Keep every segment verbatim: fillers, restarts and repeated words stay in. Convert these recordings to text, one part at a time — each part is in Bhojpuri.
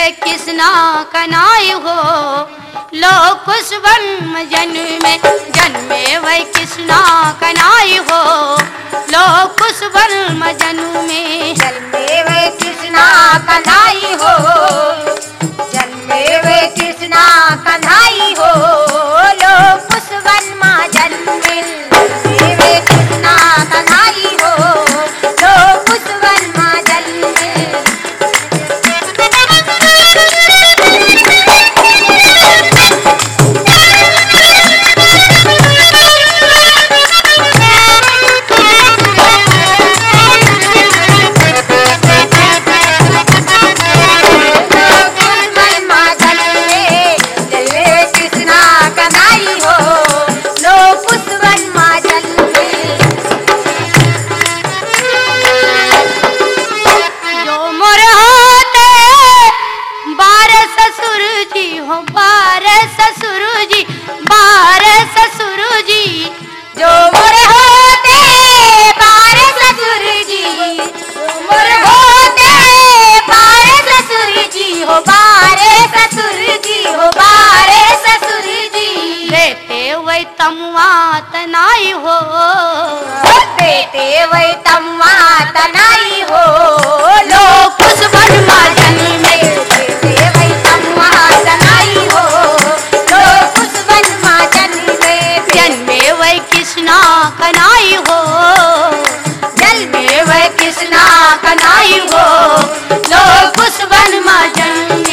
कृष्णा कन्हैया हो लो कुशवन जन्मे जन्मे वै कृष्णा कन्हैया हो लो कुशवन जन्मे जन्मे वै कृष्णा कन्हैया हो जन्मे वै कृष्णा कन्हैया हो लो कुशवन जन्मे जन्मे वै कृष्णा कन्हैया हो लो कुशवन जन्मे तनाई हो देते वै तम्मा तनाई हो लो कुशवन जन्मे देते वै तम्मा तनाई हो लो कुशवन जन्मे जन्मे वै कृष्णा कन्हैया हो जन्मे वै कृष्णा कन्हैया हो लो कुशवन जन्मे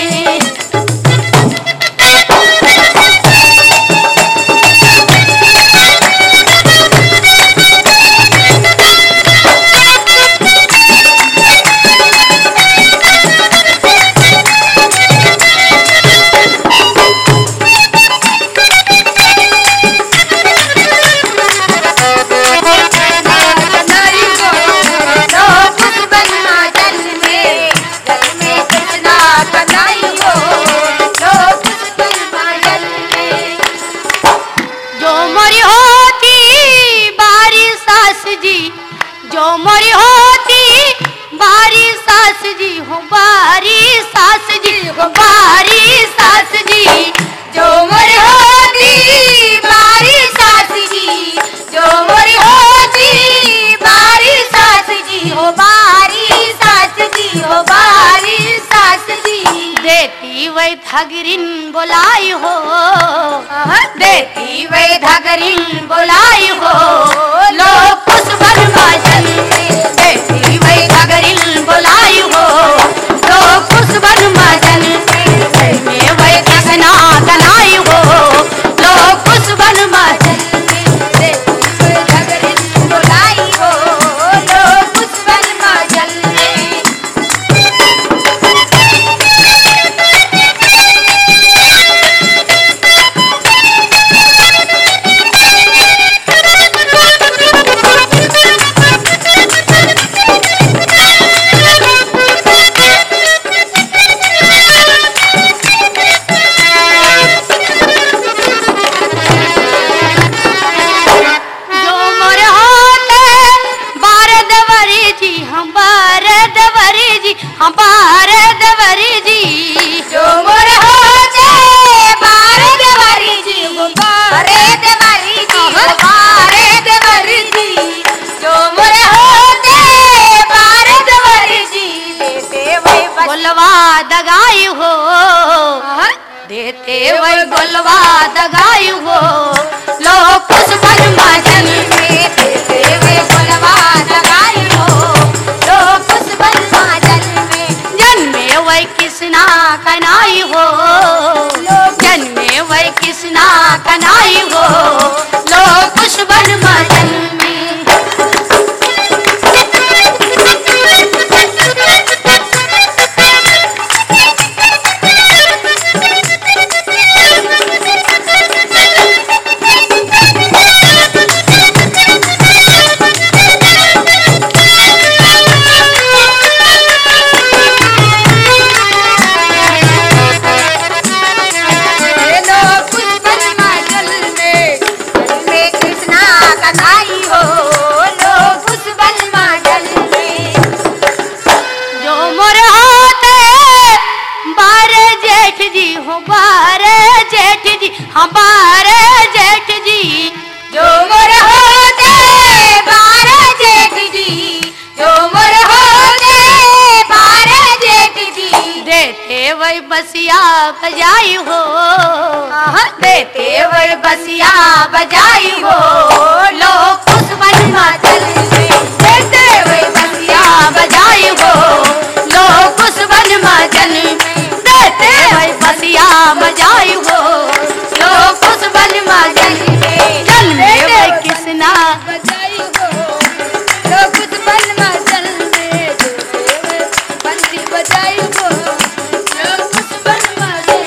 जो मोरी होती बारी सास जी हो बारी सास जी हो बारी सास जी जो मोरी होती बारी सास जी जो मोरी होती बारी सास जी हो बारी सास जी हो बारी सास जी देती वै धगरिन बोलाई हो देती वै धगरिन बोलाई हो लो कुशवन जन्मे देती वै धगरिन बोलाई हो लो कुशवन जन्मे जन्मे वै कृष्णा कन्हैया हो लो कुशवन जन्मे देती वै धगरिन बोलाई हो लो कुशवन जन्मे हम भारतवरी जी जो मोर होते भारतवरी जी भारतवरी जी भारतवरी जी जो मोर होते भारतवरी जी देते वै बोलवा दगाई हो देते वै बोलवा दगाई हो लो कुशवन जन्मे देते वै बोलवा दगाई हो लो कुशवन जन्मे जन्मे वै कृष्णा कन्हैया हो जन्मे वै कृष्णा कन्हैया हो लो कुशवन जन्मे लो कुशवन जन्मे हमारे जेठ जी हमारे जेठ जी जो मोर होते बारे जेठ जी जो मोर होते बारे जेठ जी देते वही बसिया बजाई हो देते वही बसिया बजाई हो लोग खुश बन माचल देते वही बसिया बजाई हो लोग खुश बन मजन देते वही बसिया बजाई हो लोग खुश बन मजन जल में वही कृष्णा बजाई हो लोग खुश बन माचल में बंसी बजाई हो लोग खुश बन माचल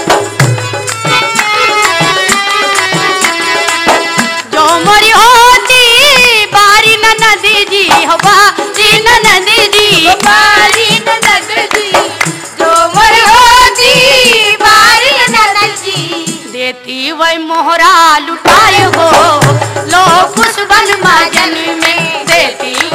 जो मोरी होती बारी ननदी जी हो बारी ननदी जी बारी ननद जी जो मोर होती बारी ननद जी देती वही मोहरा लुटाए हो लोग खुश बन मजन में देती